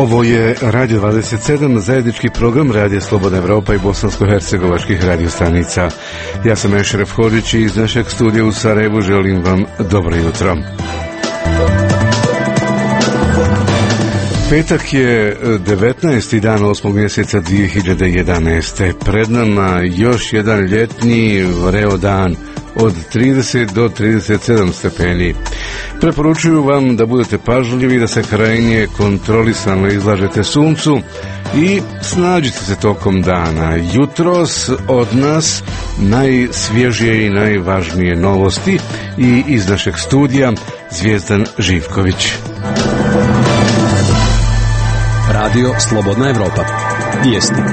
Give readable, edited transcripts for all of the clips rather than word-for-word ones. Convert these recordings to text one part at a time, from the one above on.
Ovo je Radio 27, zajednički program Radija Slobodna Evropa i bosansko-hercegovačkih radiostanica. Ja sam Ešref Hodžić i iz našeg studija u Sarajevu želim vam dobro jutro. Petak je 19. dan 8. mjeseca 2011. Pred nama još jedan ljetni vreo dan od 30 do 37 stepeni. Preporučuju vam da budete pažljivi, da se krajnje kontrolisano izlažete suncu i snađite se tokom dana. Jutros od nas najsvježije i najvažnije novosti i iz našeg studija Zvijezdan Živković. Radio Slobodna Evropa. Vijesti.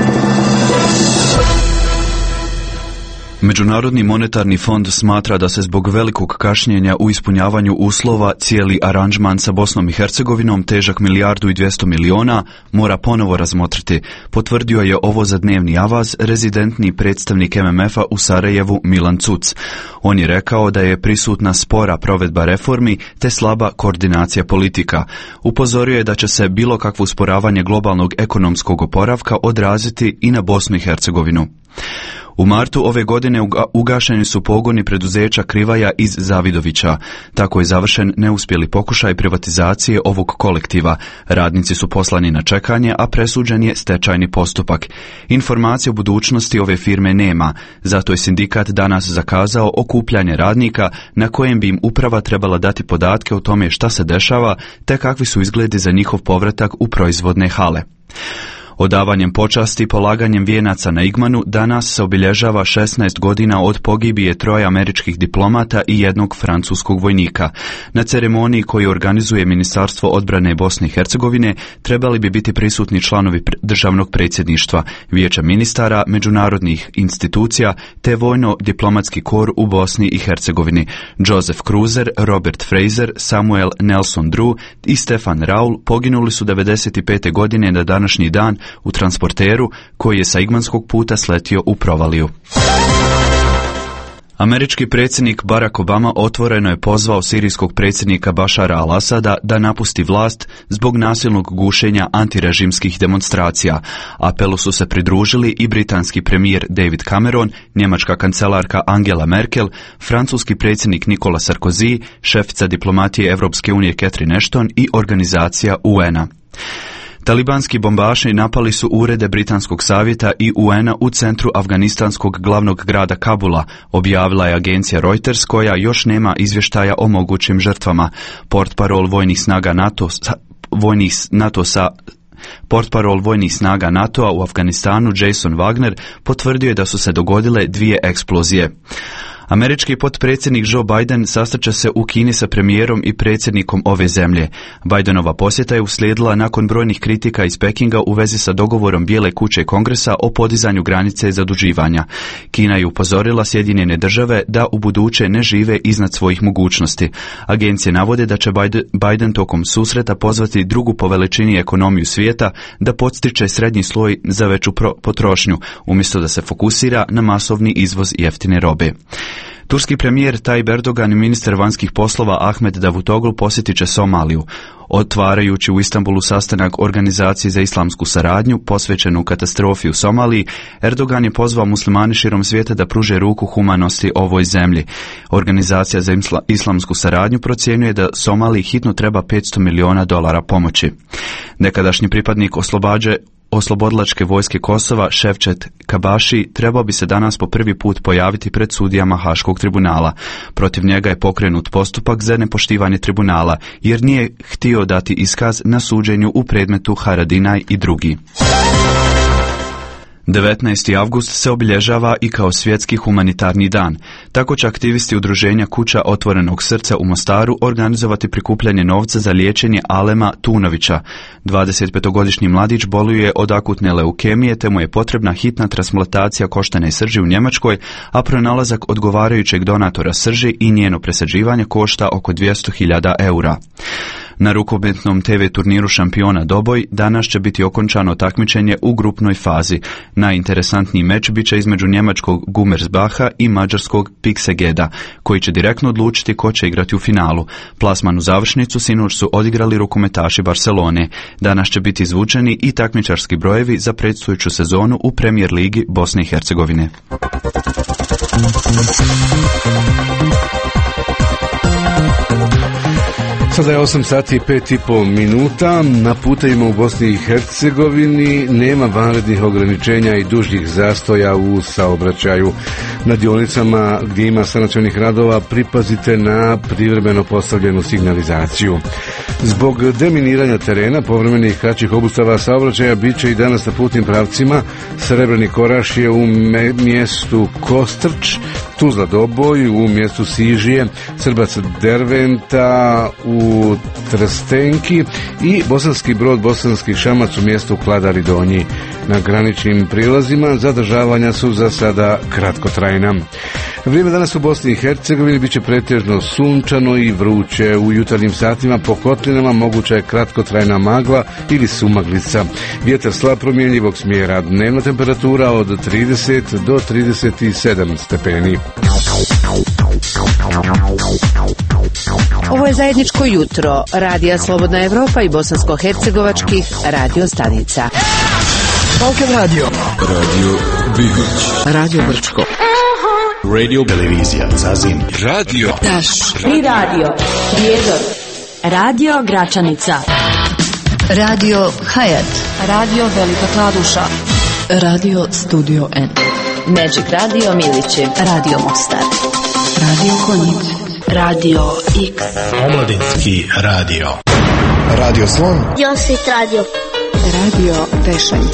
Međunarodni monetarni fond smatra da se zbog velikog kašnjenja u ispunjavanju uslova cijeli aranžman sa Bosnom i Hercegovinom težak 1,2 milijarde mora ponovo razmotriti. Potvrdio je ovo za Dnevni avaz rezidentni predstavnik MMF-a u Sarajevu Milan Cuc. On je rekao da je prisutna spora provedba reformi te slaba koordinacija politika. Upozorio je da će se bilo kakvo usporavanje globalnog ekonomskog oporavka odraziti i na Bosnu i Hercegovinu. U martu ove godine ugašeni su pogoni preduzeća Krivaja iz Zavidovića. Tako je završen neuspjeli pokušaj privatizacije ovog kolektiva. Radnici su poslani na čekanje, a presuđen je stečajni postupak. Informacije o budućnosti ove firme nema, zato je sindikat danas zakazao okupljanje radnika na kojem bi im uprava trebala dati podatke o tome šta se dešava te kakvi su izgledi za njihov povratak u proizvodne hale. Odavanjem počasti i polaganjem vijenaca na Igmanu danas se obilježava 16 godina od pogibije 3 američkih diplomata i 1 francuskog vojnika. Na ceremoniji koju organizuje Ministarstvo odbrane Bosne i Hercegovine trebali bi biti prisutni članovi državnog predsjedništva, vijeća ministara, međunarodnih institucija te vojno-diplomatski kor u Bosni i Hercegovini. Joseph Kruzer, Robert Fraser, Samuel Nelson Drew i Stefan Raul poginuli su 95. godine na današnji dan u transporteru koji je sa Igmanskog puta sletio u provaliju. Američki predsjednik Barack Obama otvoreno je pozvao sirijskog predsjednika Bašara al-Asada da napusti vlast zbog nasilnog gušenja antirežimskih demonstracija. Apelu su se pridružili i britanski premijer David Cameron, njemačka kancelarka Angela Merkel, francuski predsjednik Nicolas Sarkozy, šefica diplomatije Europske unije Catherine Ashton i organizacija UN-a. Talibanski bombaši napali su urede Britanskog savjeta i UN-a u centru afganistanskog glavnog grada Kabula, objavila je agencija Reuters koja još nema izvještaja o mogućim žrtvama. Portparol vojnih snaga NATO-a u Afganistanu Jason Wagner potvrdio je da su se dogodile 2 eksplozije. Američki potpredsjednik Joe Biden sastaće se u Kini sa premijerom i predsjednikom ove zemlje. Bidenova posjeta je uslijedila nakon brojnih kritika iz Pekinga u vezi sa dogovorom Bijele kuće i Kongresa o podizanju granice zaduživanja. Kina je upozorila Sjedinjene države da u buduće ne žive iznad svojih mogućnosti. Agencije navode da će Biden tokom susreta pozvati drugu po veličini ekonomiju svijeta da podstiče srednji sloj za veću potrošnju, umjesto da se fokusira na masovni izvoz jeftine robe. Turski premijer Tayyip Erdogan i ministar vanjskih poslova Ahmed Davutoglu posjetit će Somaliju. Otvarajući u Istanbulu sastanak Organizacije za islamsku saradnju posvećenu katastrofi u Somaliji, Erdogan je pozvao muslimane širom svijeta da pruže ruku humanosti ovoj zemlji. Organizacija za islamsku saradnju procjenjuje da Somaliji hitno treba $500 milijuna pomoći. Nekadašnji pripadnik oslobodilačke vojske Kosova Ševčet Kabaši trebao bi se danas po prvi put pojaviti pred sudijama Haškog tribunala. Protiv njega je pokrenut postupak za nepoštivanje tribunala jer nije htio dati iskaz na suđenju u predmetu Haradinaj i drugi. 19. avgust se obilježava i kao svjetski humanitarni dan. Tako će aktivisti udruženja Kuća otvorenog srca u Mostaru organizovati prikupljanje novca za liječenje Alema Tunovića. 25-godišnji mladić boluje od akutne leukemije te mu je potrebna hitna transplantacija koštane srži u Njemačkoj, a pronalazak odgovarajućeg donatora srži i njeno presađivanje košta oko 200.000 eura. Na rukometnom TV turniru šampiona Doboj danas će biti okončano takmičenje u grupnoj fazi. Najinteresantniji meč bit će između njemačkog Gummersbacha i mađarskog Piksegeda, koji će direktno odlučiti ko će igrati u finalu. Plasman u završnicu sinoć su odigrali rukometaši Barcelone. Danas će biti izvučeni i takmičarski brojevi za predstojeću sezonu u Premier ligi Bosne i Hercegovine. Sada je 8 sati i 5,5 minuta. Na putevima u Bosni i Hercegovini nema vanrednih ograničenja i dužih zastoja u saobraćaju. Na dionicama gdje ima sanacionih radova pripazite na privremeno postavljenu signalizaciju. Zbog deminiranja terena, povremenih kraćih obustava saobraćaja bit će i danas na putnim pravcima. Srebrni Koraš je u mjestu Kostrč, Tuzla Doboj u mjestu Sižije, Srbac Derventa u Trstenki i Bosanski Brod, Bosanski Šamac u mjestu Kladari Donji. Na graničnim prilazima zadržavanja su za sada kratkotrajna. Vrijeme danas u Bosni i Hercegovini bit će pretežno sunčano i vruće. U jutarnjim satima po kotlinama moguća je kratkotrajna magla ili sumaglica. Vjetar slab promjenjivog smjera. Dnevna temperatura od 30 do 37 stepeni. Ovo je zajedničko jutro Radija Slobodna Evropa i bosansko-hercegovačkih radio stanica. Balkan Radio, Radio Bihoć, Radio Brčko, Radio Televizija Zazin, Radio Taš, i Radio Prijedor, Radio Gračanica, Radio Hayat, Radio Velika Kladuša, Radio Studio N, Magic Radio Milići, Radio Mostar, Radio Konjic, Radio X, Omladinski radio, Radio Slon, Josit Radio, Radio Tešanj,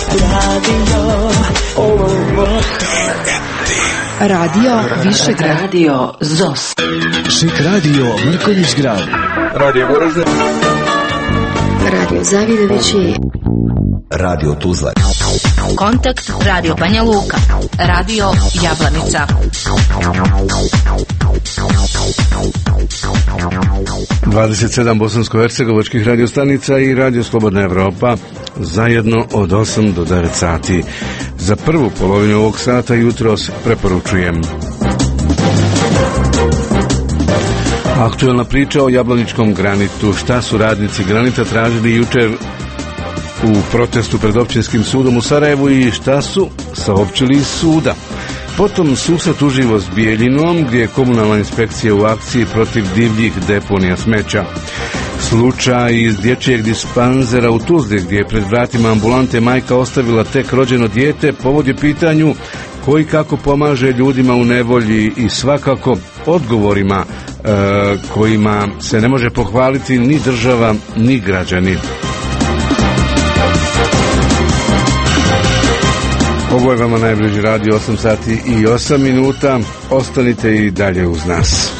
Radio Višegrad, Radio ZOS, Šik Radio Mrkonjić Grad, Radio Goražde, Radio Zavidovići, Radio Tuzla, Kontakt Radio Banja Luka, Radio Jablanica, 27 bosansko-hercegovačkih radiostanica i Radio Slobodna Evropa zajedno od 8 do 9 sati. Za prvu polovinu ovog sata jutros preporučujem aktuelna priča o jablaničkom granitu. Šta su radnici granita tražili jučer u protestu pred općinskim sudom u Sarajevu i šta su saopćili iz suda. Potom susret uživo s Bijeljinom gdje je komunalna inspekcija u akciji protiv divljih deponija smeća. Slučaj iz dječjeg dispanzera u Tuzli gdje je pred vratima ambulante majka ostavila tek rođeno dijete, povod je pitanju koji kako pomaže ljudima u nevolji i svakako odgovorima kojima se ne može pohvaliti ni država ni građani. Ovo je vama najbliži radio, 8 sati i 8 minuta. Ostanite i dalje uz nas.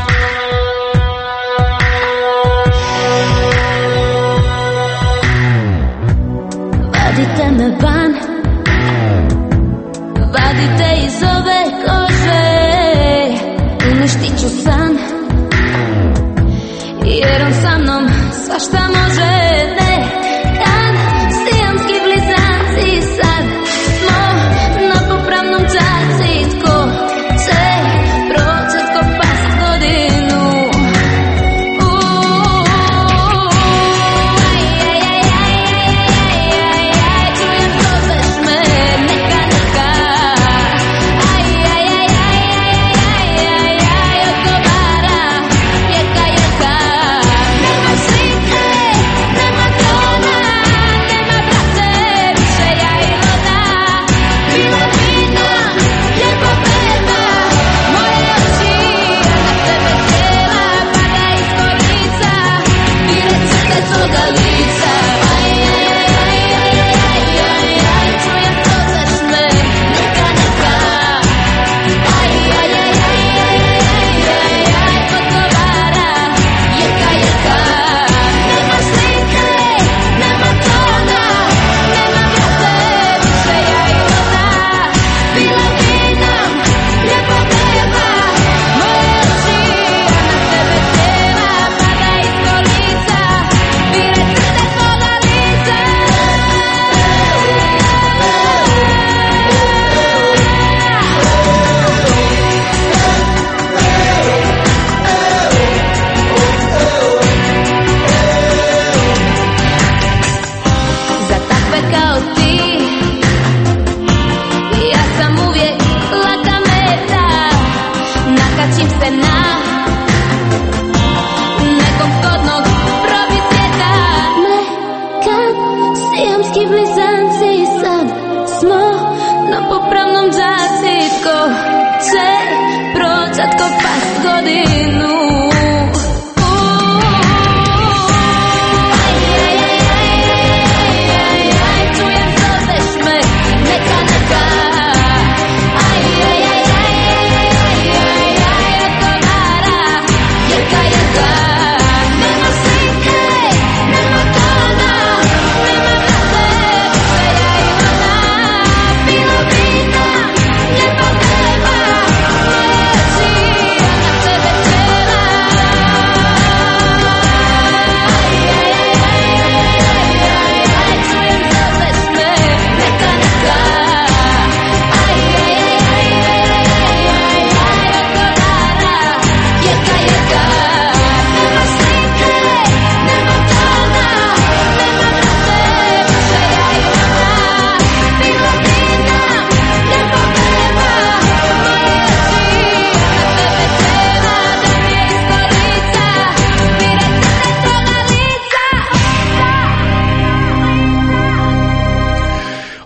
vadite me van, vadite iz ove kože, uništit ću san, jer on sa mnom svašta može. Ne, dan, sijamski blizanci, sad smo na popravnom čaci, tko će proći, tko pas godinu.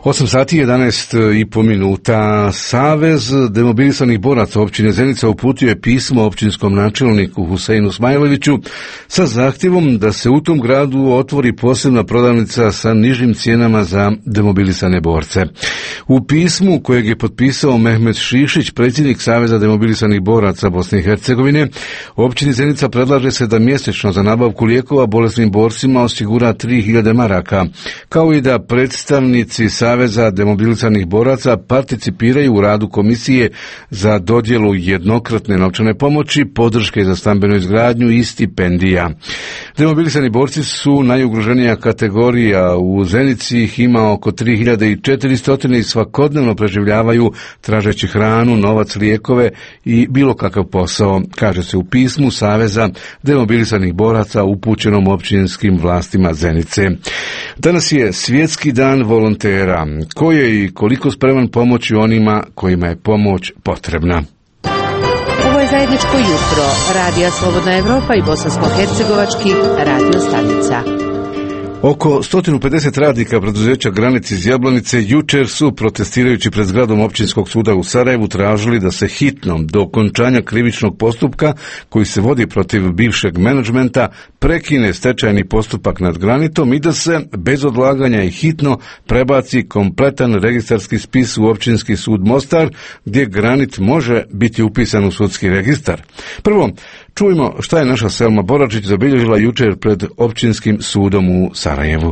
8 sati 11,5 minuta. Savez demobilisanih boraca općine Zenica uputio je pismo općinskom načelniku Huseinu Smajloviću sa zahtjevom da se u tom gradu otvori posebna prodavnica sa nižim cijenama za demobilisane borce. U pismu kojeg je potpisao Mehmet Šišić, predsjednik Saveza demobilisanih boraca Bosne i Hercegovine, općini Zenica predlaže se da mjesečno za nabavku lijekova bolesnim borcima osigura 3000 maraka, kao i da predstavnici Saveza demobilisanih boraca participiraju u radu komisije za dodjelu jednokratne novčane pomoći, podrške za stambenu izgradnju i stipendija. Demobilisani borci su najugroženija kategorija. U Zenici ih ima oko 3400 i svakodnevno preživljavaju tražeći hranu, novac, lijekove i bilo kakav posao, kaže se u pismu Saveza demobilisanih boraca upućenom općinskim vlastima Zenice. Danas je Svjetski dan volontera. Ko je i koliko spreman pomoći onima kojima je pomoć potrebna? Ovo je zajedničko jutro Radija Slobodna Evropa i bosansko-hercegovačkih radio stanica. Oko 150 radnika preduzeća Granit iz Jablanice jučer su, protestirajući pred zgradom općinskog suda u Sarajevu, tražili da se hitno, do okončanja krivičnog postupka koji se vodi protiv bivšeg menadžmenta, prekine stečajni postupak nad Granitom i da se bez odlaganja i hitno prebaci kompletan registarski spis u općinski sud Mostar, gdje Granit može biti upisan u sudski registar. Prvo, čujmo šta je naša Selma Boračić zabilježila jučer pred općinskim sudom u Sarajevu.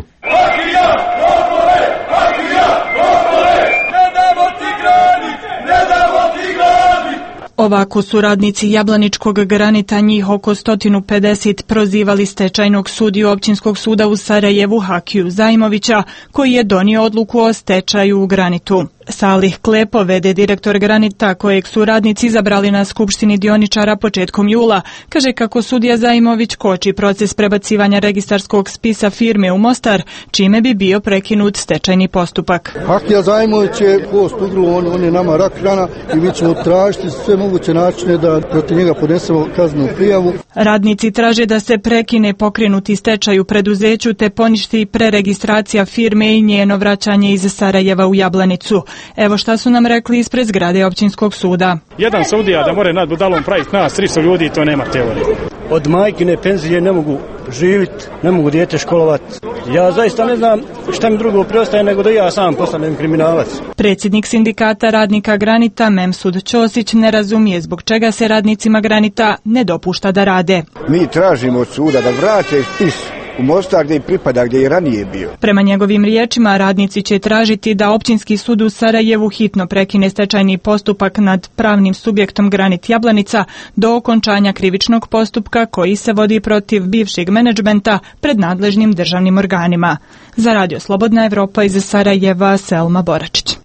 Ovako su radnici Jablaničkog Granita, njih oko 150, prozivali stečajnog sudiju općinskog suda u Sarajevu Hakiju Zajmovića, koji je donio odluku o stečaju u Granitu. Salih Klepo, v.d. direktor Granita, kojeg su radnici izabrali na skupštini dioničara početkom jula, kaže kako sudija Zajmović koči proces prebacivanja registarskog spisa firme u Mostar, čime bi bio prekinut stečajni postupak. Hakija Zajmović je post ugru, on je nama rak rana i mi ćemo tražiti sve moguće načine da protiv njega podnesemo kaznenu prijavu. Radnici traže da se prekine pokrenuti stečaj u preduzeću te poništi preregistracija firme i njeno vraćanje iz Sarajeva u Jablanicu. Evo šta su nam rekli ispred zgrade općinskog suda. Jedan sudija da more nad budalom praviti nas 300 ljudi, to nema teorije. Od majkine penzije ne mogu živjeti, ne mogu dijete školovati. Ja zaista ne znam šta mi drugo preostaje nego da ja sam postanem kriminalac. Predsjednik sindikata radnika Granita Memsud Ćosić ne razumije zbog čega se radnicima Granita ne dopušta da rade. Mi tražimo od suda da vrate spis u Mostar gdje i pripada, gdje je ranije bio. Prema njegovim riječima, radnici će tražiti da općinski sud u Sarajevu hitno prekine stečajni postupak nad pravnim subjektom Granit Jablanica do okončanja krivičnog postupka koji se vodi protiv bivšeg menadžmenta pred nadležnim državnim organima. Za Radio Slobodna Evropa iz Sarajeva, Selma Boračić.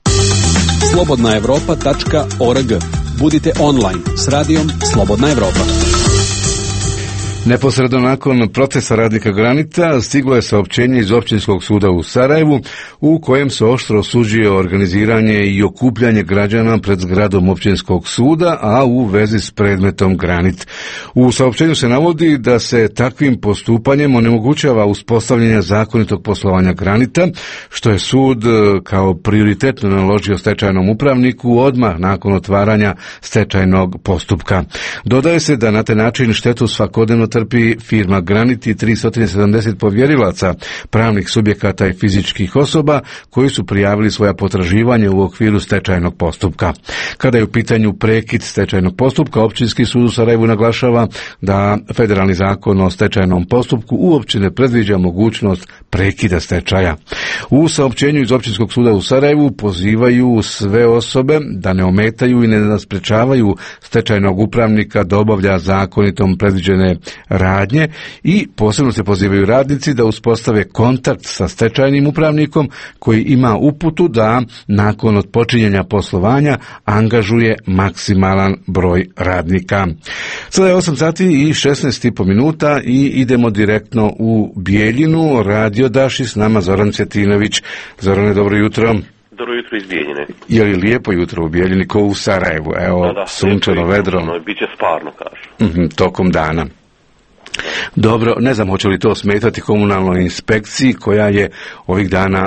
slobodnaevropa.org. Budite online s radijom Slobodna Evropa. Neposredno nakon procesa radnika Granita stiglo je saopćenje iz općinskog suda u Sarajevu u kojem se oštro osuđuje organiziranje i okupljanje građana pred zgradom općinskog suda, a u vezi s predmetom Granit. U saopćenju se navodi da se takvim postupanjem onemogućava uspostavljanje zakonitog poslovanja Granita, što je sud kao prioritetno naložio stečajnom upravniku odmah nakon otvaranja stečajnog postupka. Dodaje se da na taj način štetu svakodnevno trpi firma Granit i 370 povjerilaca, pravnih subjekata i fizičkih osoba koji su prijavili svoja potraživanja u okviru stečajnog postupka. Kada je u pitanju prekid stečajnog postupka, općinski sud u Sarajevu naglašava da federalni zakon o stečajnom postupku uopće ne predviđa mogućnost prekida stečaja. U saopćenju iz općinskog suda u Sarajevu pozivaju sve osobe da ne ometaju i ne sprečavaju stečajnog upravnika da obavlja zakonitom predviđene radnje i posebno se pozivaju radnici da uspostave kontakt sa stečajnim upravnikom koji ima uputu da nakon odpočinjenja poslovanja angažuje maksimalan broj radnika. Sada je 8 sati i 16,5 minuta i idemo direktno u Bijeljinu. Radio Daši, s nama Zoran Cjetinović. Zorane, dobro jutro. Dobro jutro iz Bijeljine. Je li lijepo jutro u Bijeljini ko u Sarajevu? Evo, da, sunčano, vedro. Biće sparno, kažu. Tokom dana. Dobro, ne znam hoće li to smetati komunalnoj inspekciji koja je ovih dana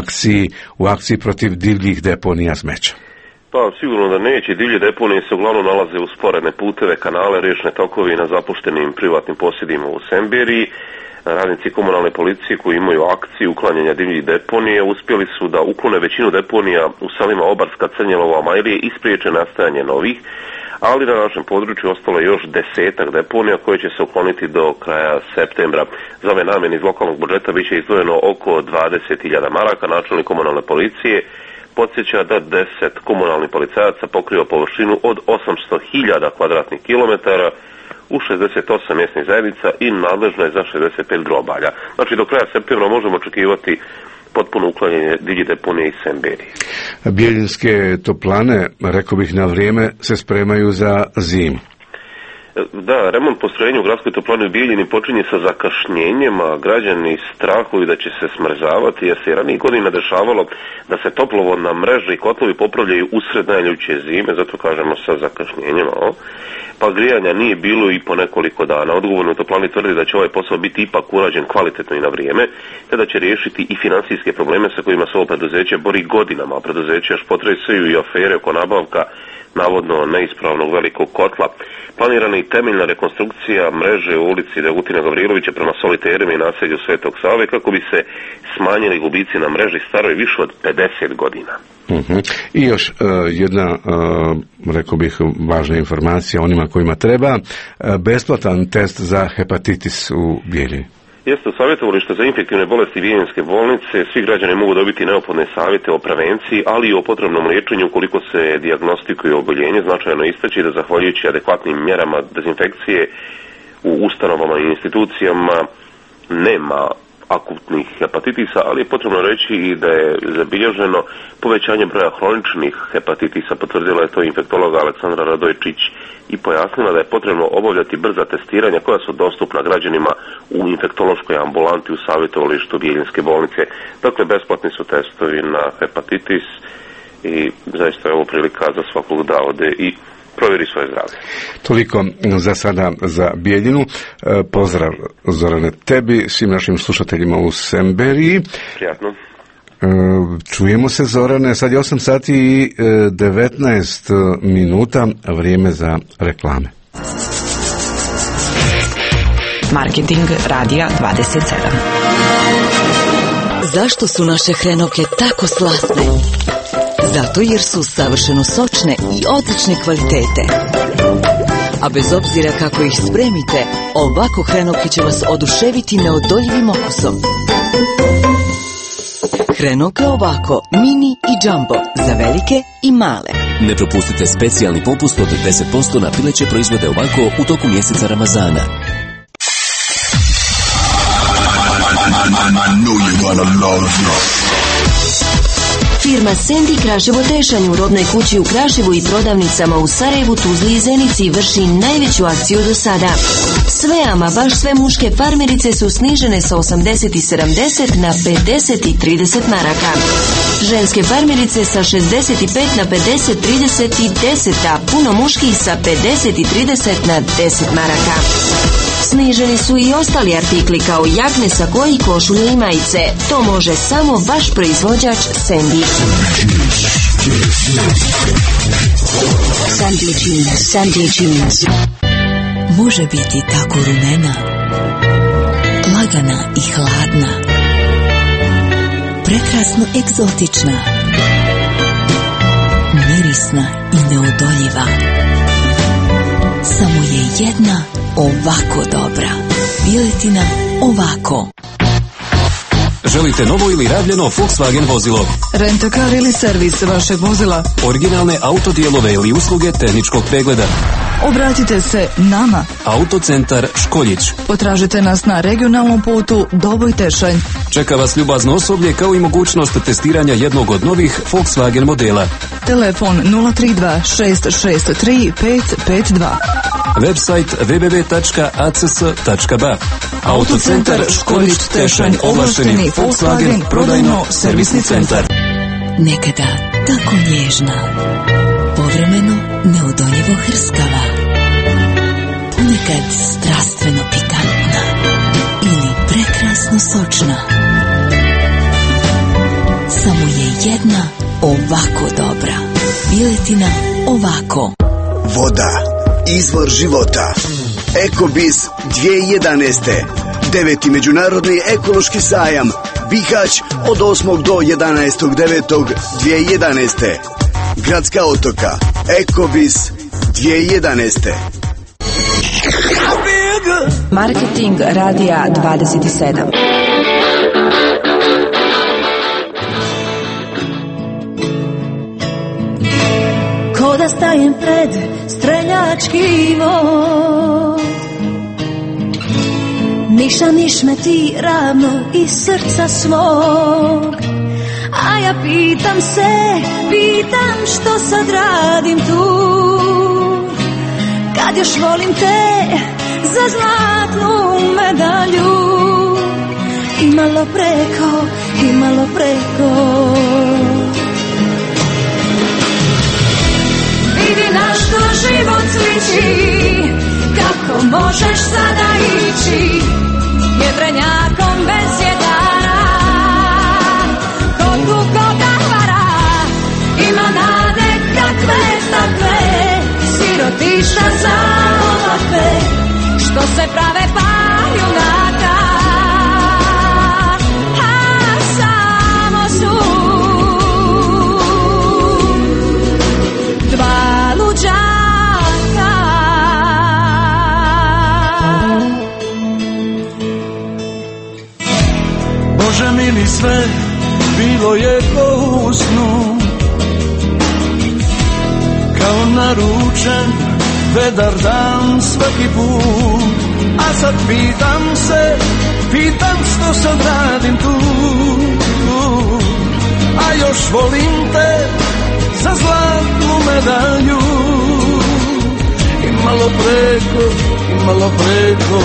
u akciji protiv divljih deponija smeća. Pa sigurno da neće. Divlje deponije se uglavnom nalaze uz sporedne puteve, kanale, riječne tokovi na zapuštenim privatnim posjedima u Semberiji. Radnici komunalne policije koji imaju akciju uklanjanja divljih deponija uspjeli su da uklone većinu deponija u selima Obarska, Crnjelova, Majlije i spriječe nastajanje novih, ali na našem području ostalo je još 10 deponija koje će se ukloniti do kraja septembra. Za ove namjene iz lokalnog budžeta bit će izdvojeno oko 20.000 maraka. Načelnik komunalne policije podsjeća da 10 komunalnih policajaca pokriva površinu od 800.000 kvadratnih kilometara u 68 mjesnih zajednica i nadležna je za 65 grobalja. Znači do kraja septembra možemo očekivati potpuno uklanjanje divljih deponija iz Semberije. Bijeljinske toplane, rekao bih na vrijeme, se spremaju za zimu. Da, remont postrojenja u gradskoj toplani u Bijeljini počinje sa zakašnjenjem, a građani strahuju da će se smrzavati, jer se ranijih godina dešavalo da se toplovodna mreža i kotlovi popravljaju usred najljuće zime, zato kažemo sa zakašnjenjem, pa grijanja nije bilo i po nekoliko dana. Odgovorni u toplani tvrdi da će ovaj posao biti ipak urađen kvalitetno i na vrijeme, te da će riješiti i financijske probleme sa kojima se ovo preduzeće bori godinama, a preduzeće još potresaju i afere oko nabavka navodno neispravnog velikog kotla. Planirana i temeljna rekonstrukcija mreže u ulici Dragutina Gavrilovića prema Soliterima i naselju Svetog Save kako bi se smanjili gubici na mreži staroj više od 50 godina. I još jedna, rekao bih, važna informacija onima kojima treba, besplatan test za hepatitis u Bijeljini. Jeste, savjetovalište za infektivne bolesti Bijeljinske bolnice, svi građani mogu dobiti neophodne savjete o prevenciji, ali i o potrebnom liječenju ukoliko se dijagnostikuje oboljenje. Značajno istaći da zahvaljujući adekvatnim mjerama dezinfekcije u ustanovama i institucijama nema akutnih hepatitisa, ali je potrebno reći i da je zabilježeno povećanje broja hroničnih hepatitisa. Potvrdila je to infektologa Aleksandra Radojčić i pojasnila da je potrebno obavljati brza testiranja koja su dostupna građanima u infektološkoj ambulanti u savjetovalištu Bijeljinske bolnice. Dakle, besplatni su testovi na hepatitis i zaista je ovo prilika za svakog da ode i provjeri svoje zdravlje. Toliko za sada za Bijeljinu. Pozdrav, Zorane, tebi, svim našim slušateljima u Semberiji. Prijatno. Čujemo se, Zorane, sad je 8 sati i 19 minuta, vrijeme za reklame. Marketing radija 27. Zašto su naše hrenovke tako slatne? Zato jer su savršeno sočne i odlične kvalitete. A bez obzira kako ih spremite, ovako hrenovke će vas oduševiti neodoljivim okusom. Hrenovke ovako, mini i jumbo, za velike i male. Ne propustite specijalni popust od 10% na pileće proizvode ovako u toku mjeseca Ramazana. Firma Sandy Kraševo Tešanj u rodnoj kući u Kraševu i prodavnicama u Sarajevu, Tuzli i Zenici vrši najveću akciju do sada. Sve, ama baš sve muške farmerice su snižene sa 80 i 70 na 50 i 30 maraka. Ženske farmerice sa 65 na 50, 30 i 10, a puno muških sa 50 i 30 na 10 maraka. Sniženi su i ostali artikli kao jakne, sakoji, košulje i majice. To može samo vaš proizvođač Sandy. Sandy Jeans. Može biti tako rumena, lagana i hladna, prekrasno egzotična, mirisna i neodoljiva. Samo je jedna ovako dobra. Piletina ovako. Želite novo ili rabljeno Volkswagen vozilo? Rentakar ili servis vašeg vozila? Originalne autodijelove ili usluge tehničkog pregleda? Obratite se nama. Autocentar Školjić. Potražite nas na regionalnom putu Doboj Tešanj. Čeka vas ljubazno osoblje kao i mogućnost testiranja jednog od novih Volkswagen modela. Telefon 032 663 552. Website www.acs.ba. Autocentar Školjić Tešanj, ovlašteni Volkswagen prodajno-servisni centar. Nekada tako nježna, povremeno neodoljivo hrskava, ponekad strastveno pikantna, sočna. Samo je jedna ovako dobra. Piletina ovako. Voda, izvor života. Ekobis 2011. 9. Međunarodni ekološki sajam Bihać od 8. do 11.9.2011. Gradska otoka. Ekobis 2011. Marketing radija 27. Ko da stajem pred streljački vod, niša niš me ti ravno iz srca svog. A ja pitam što sad radim tu, kad još volim te za zlatnu medalju. Imalo preko. Vidi na što život sliči, kako možeš sada ići jedrenjakom bez jedara. Ko tu koga vara, ima nade kakve takve, sirotišta za ovakve, što se prave par junaka. A samo su dva luđaka. Bože mili, sve bilo je ko u snu, kao naručen vedar dan svaki put. A sad pitam što sad radim tu, a još volim te za zlatnu medalju. Imalo preko.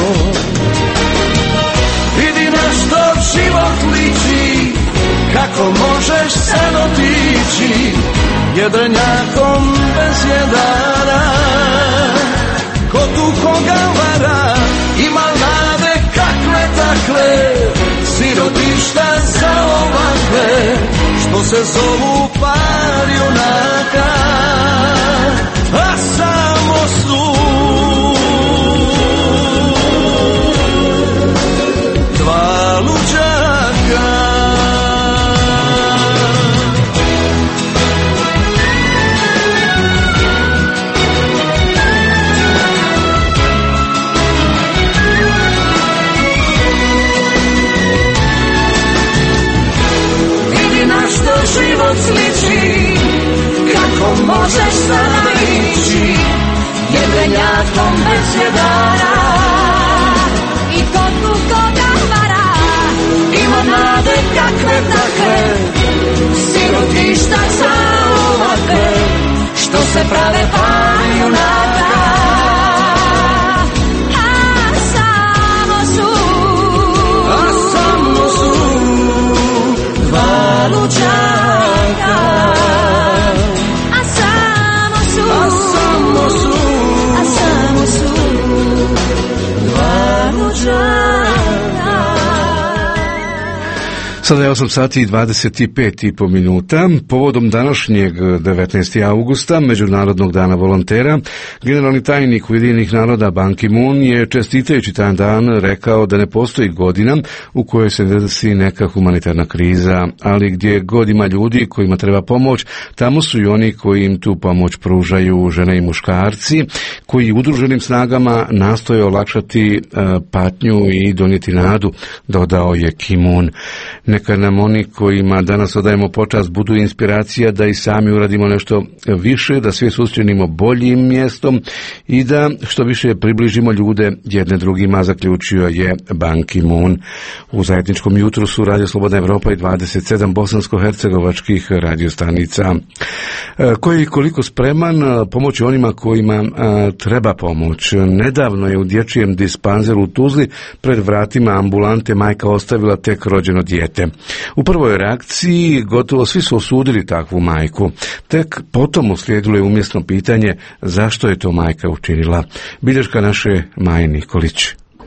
Vidi na što život liči, kako možeš sad otići jedrenjakom bez jedara. Ko tu koga vara, ima nade kakve takve, sirotišta za ovakve, što se zovu par junaka. A samo su dva luđaka. Vidi na što život sliči, kako možeš sada ići jedrenjakom bez jedara. I ko tu koga vara, ima nade kakve takve, sirotišta za ovakve, što se prave par junaka. A samo su dva luđaka. A samo su dva luđaka. Sada je 8 sati i 25,5 minuta. Povodom današnjeg 19. augusta, Međunarodnog dana volontera, generalni tajnik Ujedinjenih naroda Ban Ki-moon je čestitajući taj dan rekao da ne postoji godina u kojoj se ne desi neka humanitarna kriza, ali gdje god ima ljudi kojima treba pomoć, tamo su i oni koji im tu pomoć pružaju, žene i muškarci, koji udruženim snagama nastoje olakšati patnju i donijeti nadu, dodao je Ki-moon. Neka nam oni kojima danas odajemo počast budu inspiracija da i sami uradimo nešto više, da svi susretnimo boljim mjestom i da što više približimo ljude jedne drugima, zaključio je Ban Ki-moon. U zajedničkom jutru su Radio Slobodna Evropa i 27 bosansko-hercegovačkih radiostanica. Koji je koliko spreman pomoći onima kojima treba pomoć. Nedavno je u dječjem dispanzeru u Tuzli pred vratima ambulante majka ostavila tek rođeno dijete. U prvoj reakciji gotovo svi su osudili takvu majku. Tek potom uslijedilo je umjesno pitanje zašto je to majka učinila. Bilješka naše Maje Nikolić.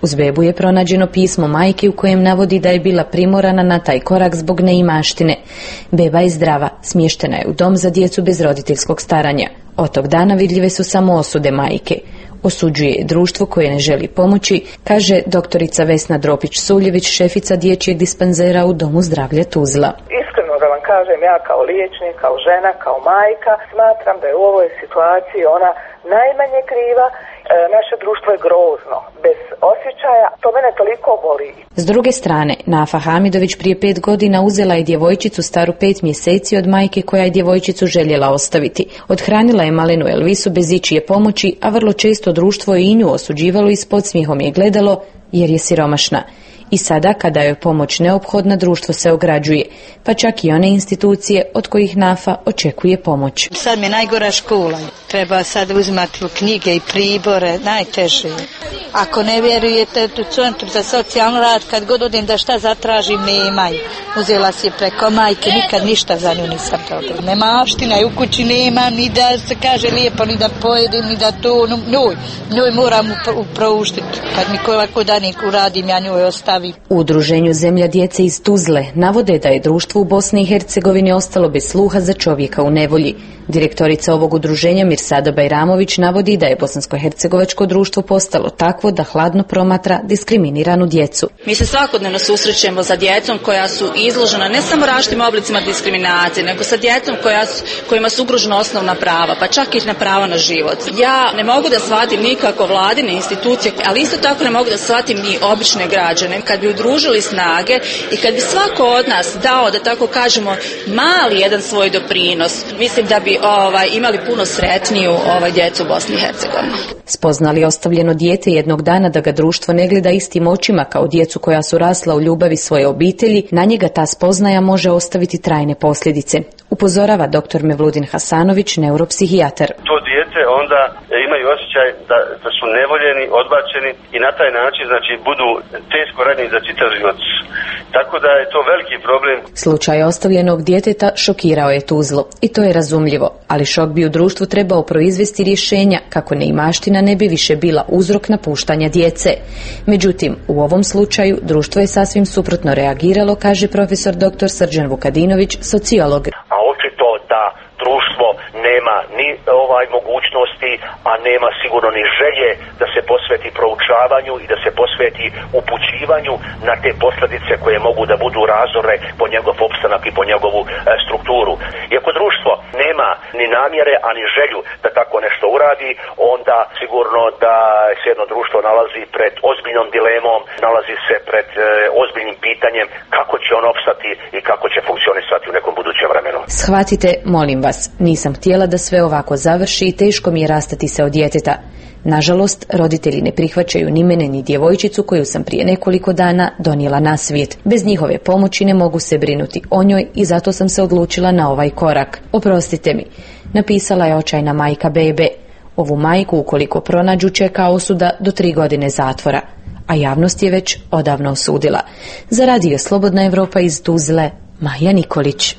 Uz bebu je pronađeno pismo majke u kojem navodi da je bila primorana na taj korak zbog neimaštine. Beba je zdrava, smještena je u dom za djecu bez roditeljskog staranja. Od tog dana vidljive su samo osude majke. Osuđuje društvo koje ne želi pomoći, kaže doktorica Vesna Dropić-Suljević, šefica dječjeg dispanzera u Domu zdravlja Tuzla. Iskreno da vam kažem, ja kao liječnik, kao žena, kao majka, smatram da je u ovoj situaciji ona najmanje kriva. Naše društvo je grozno, bez osjećaja, to mene toliko boli. S druge strane, Nafa Hamidović prije 5 godina uzela je djevojčicu staru 5 mjeseci od majke koja je djevojčicu željela ostaviti. Odhranila je malenu Elvisu bez ičije pomoći, a vrlo često društvo je i nju osuđivalo i s podsmijehom je gledalo jer je siromašna. I sada, kada je pomoć neophodna, društvo se ograđuje, pa čak i one institucije od kojih Nafa očekuje pomoć. Sad mi je najgora škola. Treba sad uzimati knjige i pribore, najteže. Ako ne vjerujete u centru za socijalni rad, kad god odem da šta zatražim, nemaju. Uzela si je preko majke, nikad ništa za nju nisam dobila. Nemaština je u kući, nema ni da se kaže lijepo, ni da pojedem, ni da to, njoj moram prouštiti. Kad mi ovako danik uradim, ja njoj ostavim. U udruženju Zemlja djece iz Tuzle navode da je društvo u Bosni i Hercegovini ostalo bez sluha za čovjeka u nevolji. Direktorica ovog udruženja Mirsada Bajramović navodi da je bosansko-hercegovačko društvo postalo takvo da hladno promatra diskriminiranu djecu. Mi se svakodnevno susrećemo sa djecom koja su izložena ne samo različitim oblicima diskriminacije, nego sa djecom kojima su ugrožena osnovna prava, pa čak i na pravo na život. Ja ne mogu da shvatim nikako vladine institucije, ali isto tako ne mogu da shvatim ni obične građane. Kad bi udružili snage i kad bi svako od nas dao, da tako kažemo, mali jedan svoj doprinos, mislim da bi imali puno sretniju djecu u Bosni i Hercegovini. Spoznali ostavljeno dijete jednog dana da ga društvo ne gleda istim očima kao djecu koja su rasla u ljubavi svoje obitelji, na njega ta spoznaja može ostaviti trajne posljedice. Upozorava dr. Mevludin Hasanović, neuropsihijatar. To dijete onda imaju osjećaj da su nevoljeni, odbačeni i na taj način budu teško ranjeni za čitav život. Tako da je to veliki problem. Slučaj ostavljenog djeteta šokirao je Tuzlu i to je razumljivo, ali šok bi u društvu trebao proizvesti rješenja kako neimaština ne bi više bila uzrok napuštanja djece. Međutim, u ovom slučaju društvo je sasvim suprotno reagiralo, kaže profesor dr. Srđan Vukadinović, sociolog. A očito da društvo nema ni mogućnosti, a nema sigurno ni želje da se posveti proučavanju i da se posveti upućivanju na te posljedice koje mogu da budu razorne po njegov opstanak i po njegovu strukturu. Iako društvo nema ni namjere, a ni želju da tako nešto uradi, onda sigurno da se jedno društvo nalazi pred ozbiljnom dilemom, nalazi se pred ozbiljnim pitanjem kako će on opstati i kako će funkcionisati u nekom budućem vremenu. Shvatite, molim vas, nisam htjela da sve ovako završi i teško mi je rastati se od djeteta. Nažalost, roditelji ne prihvaćaju ni mene ni djevojčicu koju sam prije nekoliko dana donijela na svijet. Bez njihove pomoći ne mogu se brinuti o njoj i zato sam se odlučila na ovaj korak. Oprostite mi, napisala je očajna majka bebe. Ovu majku, ukoliko pronađu, čeka osuda do 3 godine zatvora, a javnost je već odavno osudila. Za Radio Slobodna Evropa iz Tuzle, Maja Nikolić.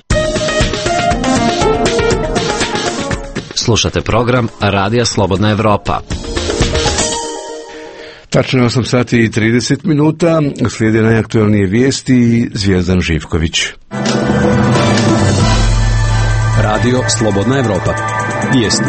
Slušate program Radija Slobodna Evropa. Tačno 8 sati i 30 minuta, slijede najaktualnije vijesti, Zvijezdan Živković. Radio Slobodna Evropa. Vijesti.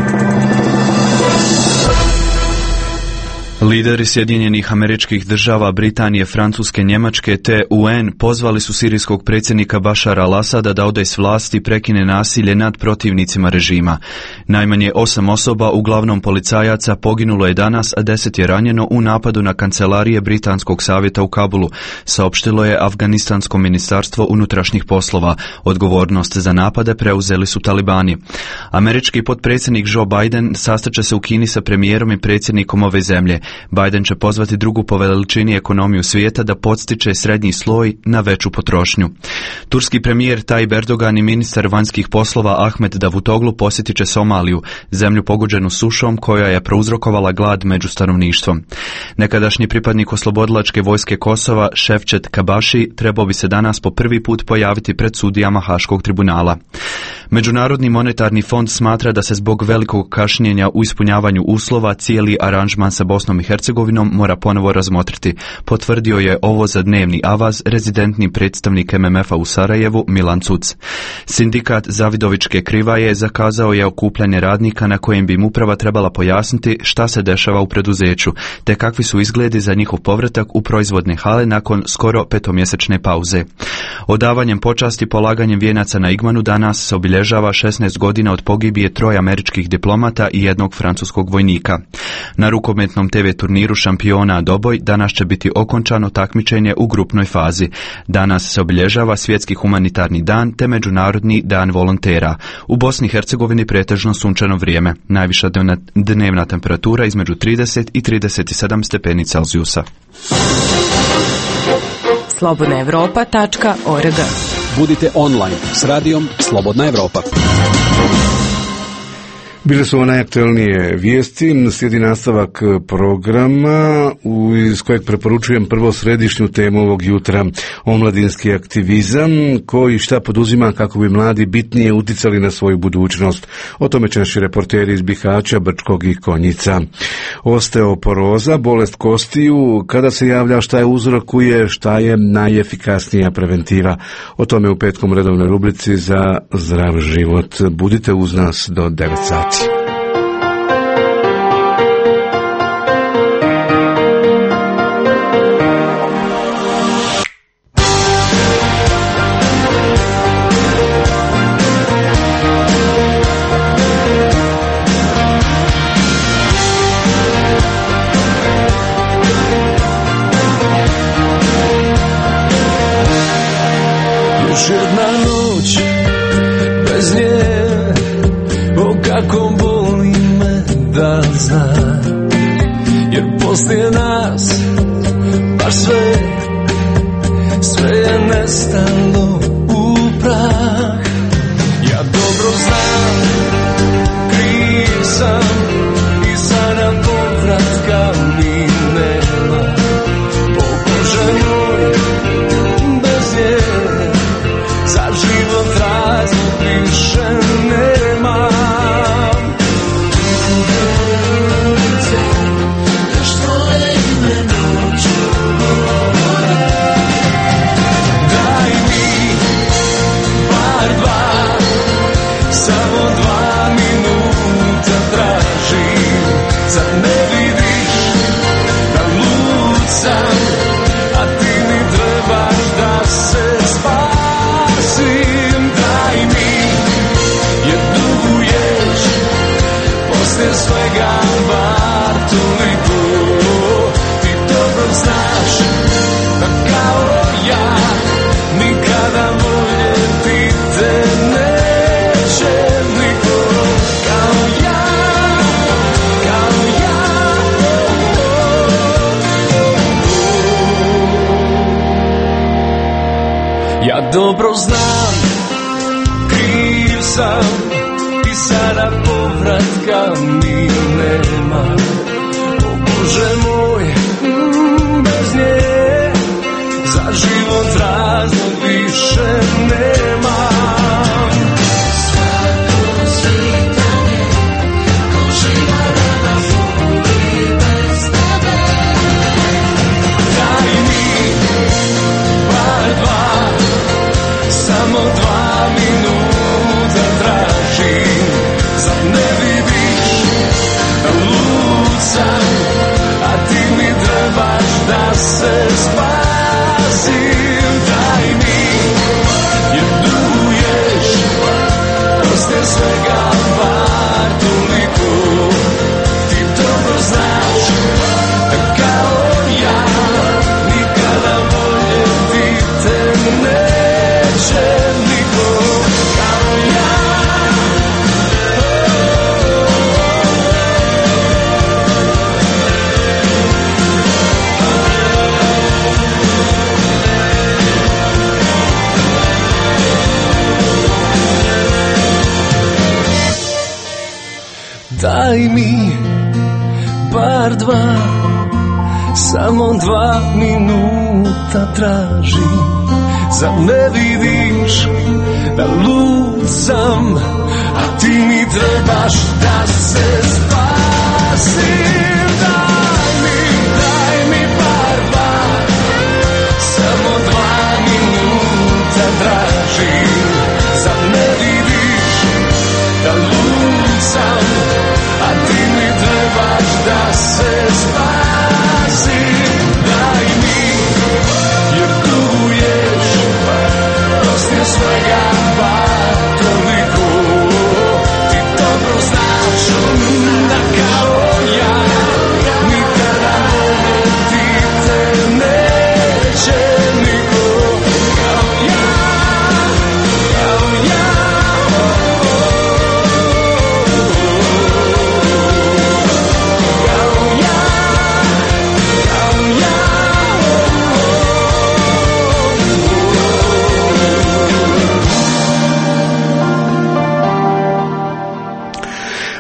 Lideri Sjedinjenih Američkih Država, Britanije, Francuske, Njemačke te UN pozvali su sirijskog predsjednika Bašara al-Asada da ode s vlasti i prekine nasilje nad protivnicima režima. Najmanje 8 osoba, uglavnom policajaca, poginulo je danas, a 10 je ranjeno u napadu na kancelarije Britanskog savjeta u Kabulu, saopštilo je Afganistansko ministarstvo unutrašnjih poslova. Odgovornost za napade preuzeli su talibani. Američki potpredsjednik Joe Biden sastaće se u Kini sa premijerom i predsjednikom ove zemlje. Biden će pozvati drugu po veličini ekonomiju svijeta da podstiče srednji sloj na veću potrošnju. Turski premijer Tayyip Erdogan i ministar vanjskih poslova Ahmed Davutoglu posjetit će Somaliju, zemlju pogođenu sušom koja je prouzrokovala glad među stanovništvom. Nekadašnji pripadnik oslobodilačke vojske Kosova, Šefčet Kabaši, trebao bi se danas po prvi put pojaviti pred sudijama Haškog tribunala. Međunarodni monetarni fond smatra da se zbog velikog kašnjenja u ispunjavanju uslova cijeli aranžman sa Bosnom i i Hercegovinom mora ponovo razmotriti. Potvrdio je ovo za Dnevni avaz rezidentni predstavnik MMF-a u Sarajevu Milan Cuc. Sindikat Zavidovičke Krivaje zakazao je okupljanje radnika na kojem bi im uprava trebala pojasniti šta se dešava u preduzeću, te kakvi su izgledi za njihov povratak u proizvodne hale nakon skoro petomjesečne pauze. Odavanjem počasti polaganjem vijenaca na Igmanu danas se obilježava 16 godina od pogibije 3 američkih diplomata i 1 francuskog vojnika. Na rukometnom TV turniru šampiona Doboj danas će biti okončano takmičenje u grupnoj fazi. Danas se obilježava Svjetski humanitarni dan te Međunarodni dan volontera. U Bosni i Hercegovini pretežno sunčano vrijeme. Najviša dnevna temperatura između 30 i 37 stepeni Celzijusa. slobodnaevropa.org. Budite online s radijom Slobodna Evropa. Bile su najaktuelnije vijesti, slijedi nastavak programa iz kojeg preporučujem prvo središnju temu ovog jutra, omladinski aktivizam koji šta poduzima kako bi mladi bitnije uticali na svoju budućnost. O tome će naši reporteri iz Bihaća, Brčkog i Konjica. Osteoporoza, bolest kostiju, kada se javlja, šta je uzrokuje, šta je najefikasnija preventiva. O tome u petkom redovnoj rubrici za zdrav život. Budite uz nas do 9 sati. Još jedna noć bez nje, o kako boli me da znam, jer poslije nas baš sve je nestalo u prah. Ja dobro znam, kriv sam i sada povratka mi nema. O Bože moj, bez nje za život razlog više nemam. Daj mi bar 2, samo 2 minuta tražim. Zar ne vidiš da lud sam, a ti mi trebaš da se spasim. Daj mi, jer duguješ poslije svega bar toliko. Ti dobro znaš da kao ja nikada voljeti te neće niko. Kao ja, kao ja. Ja dobro znam, kriv sam i sada povratka mi nema. O Bože moj, bez nje za život razlog više nemam. Svako svitanje ko živa rana furi bez tebe. Daj mi bar 2, samo 2 minuta tražim. Zar ne vidiš da lud sam, a ti mi trebaš da se spasim. Daj mi, jer duguješ poslije svega bar toliko. Ti dobro znaš da kao ja nikada voljeti te neće niko. Kao ja. Daj mi bar 2, samo 2 minuta tražim. Zar ne vidiš da lud sam, a ti mi trebaš da se spasim. Daj mi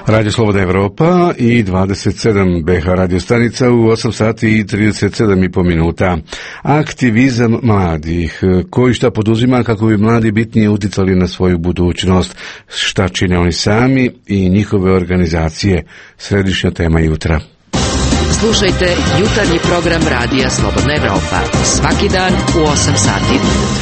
Radio Slobodna Evropa i 27 BH radio stanica u 8 sati i 37,5 minuta. Aktivizam mladih. Koji šta poduzima kako bi mladi bitnije uticali na svoju budućnost? Šta čine oni sami i njihove organizacije? Središnja tema jutra. Slušajte jutarnji program Radija Slobodna Evropa. Svaki dan u 8 sati.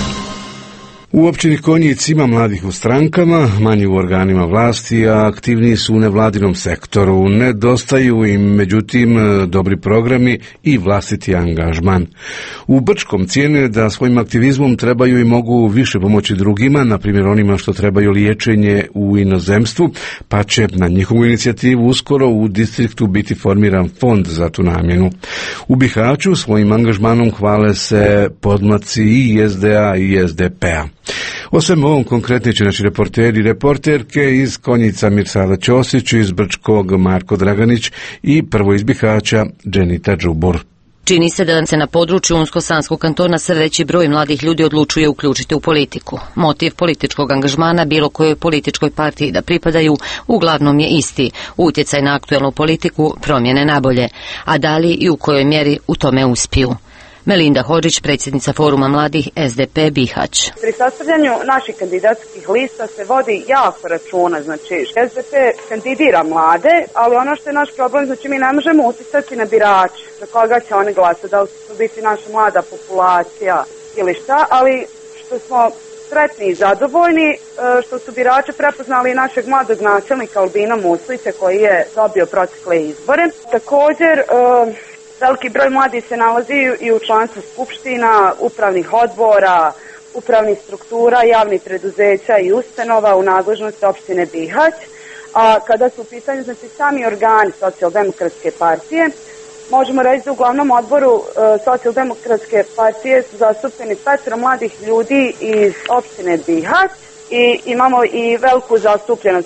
U općini Konjic ima mladih u strankama, manji u organima vlasti, a aktivniji su u nevladinom sektoru. Nedostaju im, međutim, dobri programi i vlastiti angažman. U Brčkom cijene da svojim aktivizmom trebaju i mogu više pomoći drugima, na primjer onima što trebaju liječenje u inozemstvu, pa će na njihovu inicijativu uskoro u distriktu biti formiran fond za tu namjenu. U Bihaću svojim angažmanom hvale se podmlaci i SDA i SDP-a. O svem ovom konkretni će naši reporteri i reporterke iz Konjica Mirsada Ćosić, iz Brčkog Marko Draganić i prvo iz Bihaća Dženita Džubur. Čini se da se na području Unsko-Sanskog kantona sve veći broj mladih ljudi odlučuje uključiti u politiku. Motiv političkog angažmana bilo kojoj političkoj partiji da pripadaju uglavnom je isti, utjecaj na aktuelnu politiku, promjene nabolje, a da li i u kojoj mjeri u tome uspiju. Melinda Hodžić, predsjednica Foruma mladih SDP Bihać. Pri sastavljanju naših kandidatskih lista se vodi jako računa, znači SDP kandidira mlade, ali ono što je naš problem, znači mi ne možemo utjecati na birače, za koga će oni glasati, da li će biti naša mlada populacija ili šta, ali što smo sretni i zadovoljni, što su birači prepoznali našeg mladog načelnika Albina Muslića koji je dobio protekle izbore. Također, veliki broj mladih se nalazi i u članstvu skupština, upravnih odbora, upravnih struktura, javnih preduzeća i ustanova u nadležnosti opštine Bihać. A kada su u pitanju znači, sami organi Socijaldemokratske partije, možemo reći da u glavnom odboru Socijaldemokratske partije su zastupljeni 5 mladih ljudi iz opštine Bihać. I imamo i veliku zastupljenost,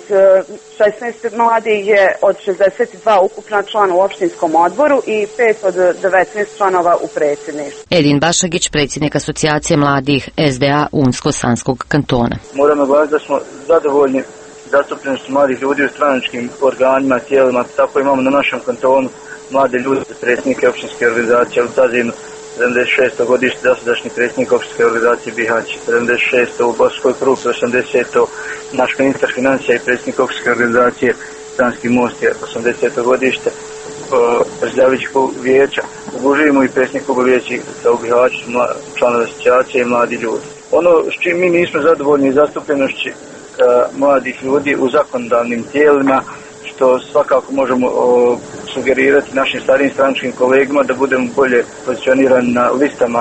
16 mladih je od 62 ukupna člana u opštinskom odboru i 5 od 19 članova u predsjedništvu. Edin Bašagić, predsjednik asocijacije mladih SDA Unsko-Sanskog kantona. Moramo gledati da smo zadovoljni zastupljenosti mladih ljudi u stranačkim organima, tijelima, tako imamo na našem kantonu mlade ljudi, predsjednike opštinske organizacije u Tazinu, 76. godište dosadašnji predsjednik opštinske organizacije Bihać, 76. u Boskoj Krupi, 80. naš ministar financija i predsjednik opštinske organizacije Stranski most je 80. godište, predsjedavajućeg vijeća u Bužimu i predsjednik vijeća u Bihaću, članovi asocijacije i mladi ljudi. Ono s čim mi nismo zadovoljni zastupljenošću mladih ljudi u zakonodavnim tijelima, što svakako možemo sugerirati našim starijim stranačkim kolegama da budemo bolje pozicionirani na listama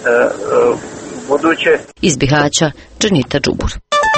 buduće. Iz Bihaća, Dženita Džubur.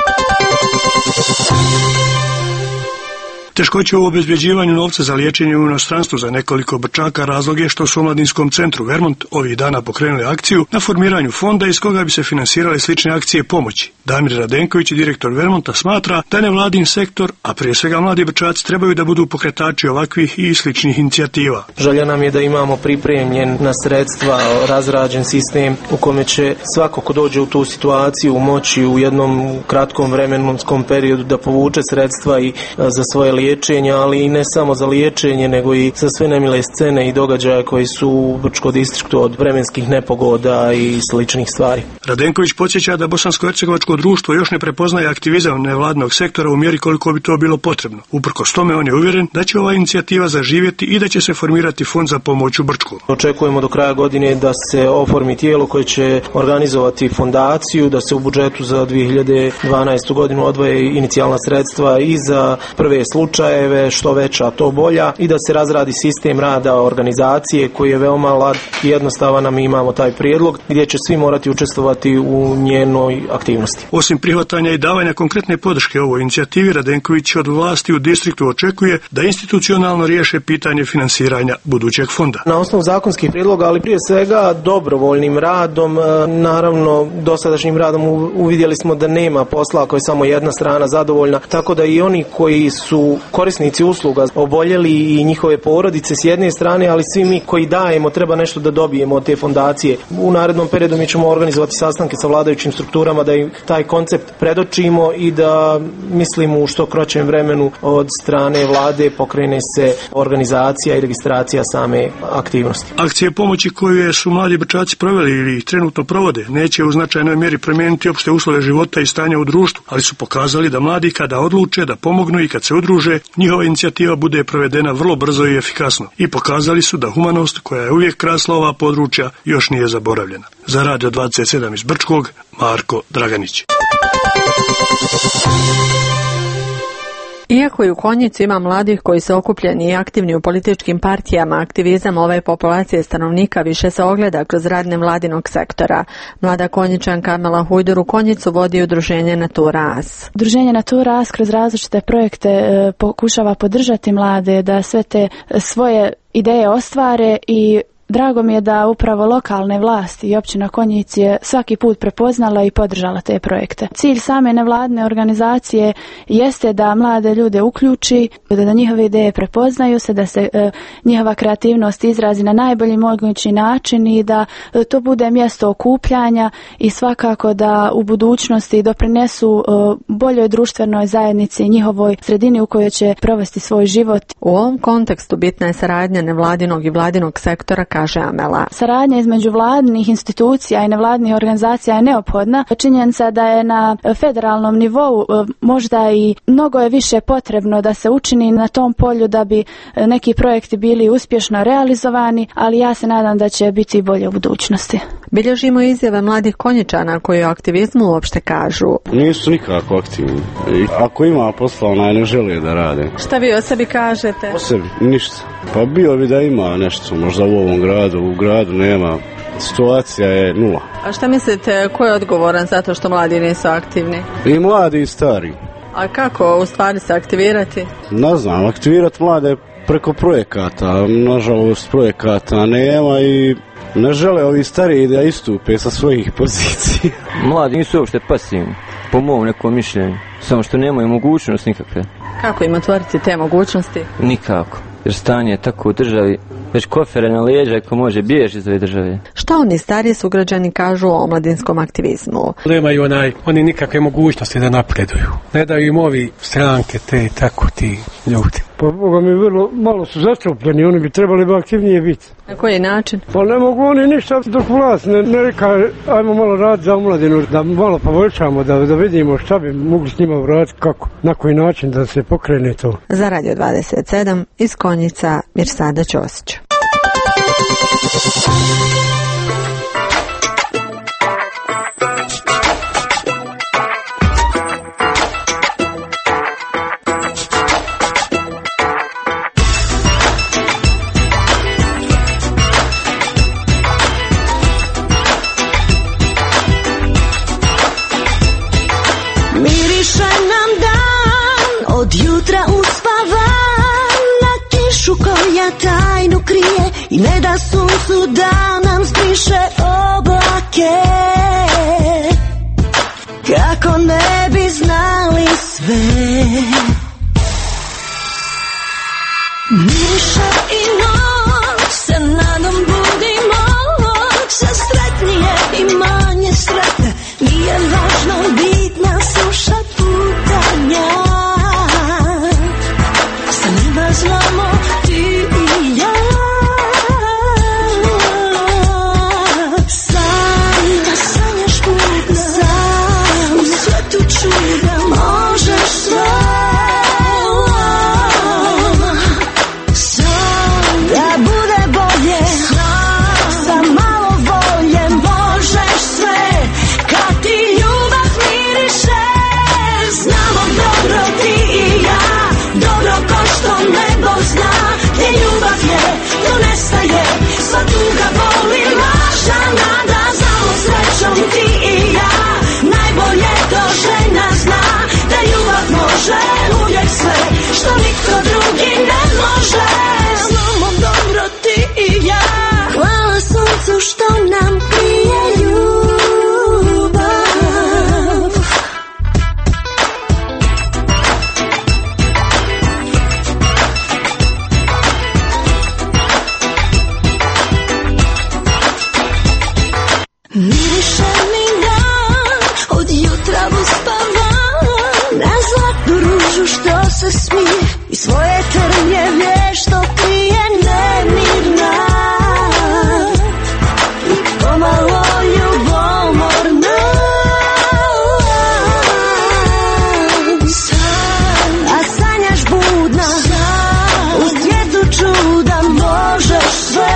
Teškoće u obezbeđivanju novca za liječenje u inostranstvu za nekoliko Brčaka razlog je što su u Omladinskom centru Vermont ovih dana pokrenuli akciju na formiranju fonda iz koga bi se finansirale slične akcije pomoći. Damir Radenković, direktor Vermonta, smatra da nevladin sektor, a prije svega mladi Brčaci, trebaju da budu pokretači ovakvih i sličnih inicijativa. Želja nam je da imamo pripremljena sredstva, razrađen sistem u kome će svako ko dođe u tu situaciju moći u jednom kratkom vremenskom periodu da povuče sredstva i za svoje liječenje, ali i ne samo za liječenje, nego i za sve nemile scene i događaje koji su u Brčkom distriktu od vremenskih nepogoda i sličnih stvari. Radenković podsjeća da bosansko-hercegovačko društvo još ne prepoznaje aktivizam nevladnog sektora u mjeri koliko bi to bilo potrebno. Uprkos tome on je uvjeren da će ova inicijativa zaživjeti i da će se formirati fond za pomoć u Brčku. Očekujemo do kraja godine da se oformi tijelo koje će organizovati fondaciju, da se u budžetu za 2012. godinu odvoje inicijalna sredstva i za prve slučajeve, što veća to bolja, i da se razradi sistem rada organizacije koji je veoma lak i jednostavan, a mi imamo taj prijedlog gdje će svi morati učestvovati u njenoj aktivnosti. Osim prihvatanja i davanja konkretne podrške ovoj inicijativi, Radenković od vlasti u distriktu očekuje da institucionalno riješe pitanje finansiranja budućeg fonda. Na osnovu zakonskih prijedloga, ali prije svega dobrovoljnim radom, naravno dosadašnjim radom uvidjeli smo da nema posla ako je samo jedna strana zadovoljna, tako da i oni koji su korisnici usluga, oboljeli i njihove porodice s jedne strane, ali svi mi koji dajemo treba nešto da dobijemo od te fondacije. U narednom periodu mi ćemo organizovati sastanke sa vladajućim strukturama da im taj koncept predočimo i da mislimo u što kraćem vremenu od strane vlade pokrene se organizacija i registracija same aktivnosti. Akcije pomoći koje su mladi Brčaci proveli ili trenutno provode neće u značajnoj mjeri promijeniti opšte uslove života i stanja u društvu, ali su pokazali da mladi kada odluče da pomognu i kad se udruže, njihova inicijativa bude provedena vrlo brzo i efikasno. I pokazali su da humanost koja je uvijek krasla ova područja još nije zaboravljena. Za Radio 27 iz Brčkog, Marko Draganić. Iako i u Konjicu ima mladih koji su okupljeni i aktivni u političkim partijama, aktivizam ove populacije stanovnika više se ogleda kroz rad nevladinog sektora. Mlada Konjičanka Amela Hujdur u Konjicu vodi udruženje Natura As. Udruženje Natura As kroz različite projekte pokušava podržati mlade da sve te svoje ideje ostvare i drago mi je da upravo lokalne vlasti i općina Konjic je svaki put prepoznala i podržala te projekte. Cilj same nevladine organizacije jeste da mlade ljude uključi, da njihove ideje prepoznaju se, da se njihova kreativnost izrazi na najbolji mogući način i da to bude mjesto okupljanja i svakako da u budućnosti doprinesu boljoj društvenoj zajednici i njihovoj sredini u kojoj će provesti svoj život. U ovom kontekstu bitna je saradnja nevladinog i vladinog sektora, kaže Amela. Saradnja između vladinih institucija i nevladinih organizacija je neophodna. Činjenica da je na federalnom nivou možda i mnogo je više potrebno da se učini na tom polju da bi neki projekti bili uspješno realizovani, ali ja se nadam da će biti bolje u budućnosti. Bilježimo izjave mladih Konjičana koji o aktivizmu uopšte kažu. Nisu nikako aktivni. Ako ima posla, ne žele da rade. Šta vi o sebi kažete? O sebi, ništa. Pa bio bi da ima nešto, možda u ovom gradu, u gradu nema. Situacija je nula. A šta mislite, ko je odgovoran zato što mladi nisu aktivni? I mladi i stari. A kako u stvari se aktivirati? Ne znam, aktivirati mlade preko projekata. Nažalost, projekata nema i ne žele ovi stariji da istupe sa svojih pozicija. Mladi nisu uopšte pasivni, po mom nekom mišljenju. Samo što nemaju mogućnost nikakve. Kako im otvoriti te mogućnosti? Nikako. Jer stanje je tako u državi, već kofere na leđa ko može bježi iz ove države. Šta oni stariji sugrađani kažu o omladinskom aktivizmu? Nemaju oni nikakve mogućnosti da napreduju. Ne daju im ovi stranke te tako ti ljudi. Pa Boga mi vrlo malo su zastupljeni, oni bi trebali bi aktivnije biti. Na koji način? Pa ne mogu oni ništa dok vlast ne reka, ajmo malo raditi za omladinu, da malo poboljšamo, da vidimo šta bi mogli s njima vratiti, kako, na koji način da se pokrene to. Za Radio 27 iz Konjica, Mirsada Ćosić. Miriše nam dan od jutra uspavan, na kišu koja tajnu krije i ne da suncu da nam zbriše oblake. Kako ne bi znali sve, Miriše i noć, sa nadom budimo, sa sretnije i manje sretne, nije važno, bitna suša putanja. Sa neba znamo ti i ja. San, da sanjaš budna, san, u svijetu čuda možeš sve. San, da bude bolje, sa malo volje možeš sve. Kad ti svoje trnje vješto krije nemirna i pomalo ljubomorna. A sanjaš budna u svijetu čuda, možeš sve.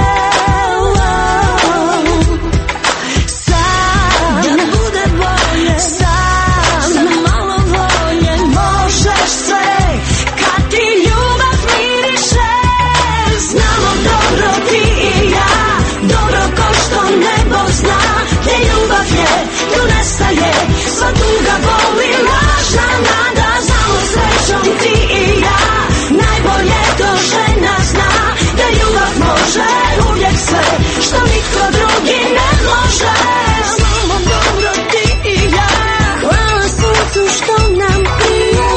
Sva tuga boli, lažna nada, samo srećom ti i ja. Najbolje to žena zna, da ljubav može uvijek sve, što nitko drugi ne može. Znamo dobro ti i ja, hvala suncu što nam prije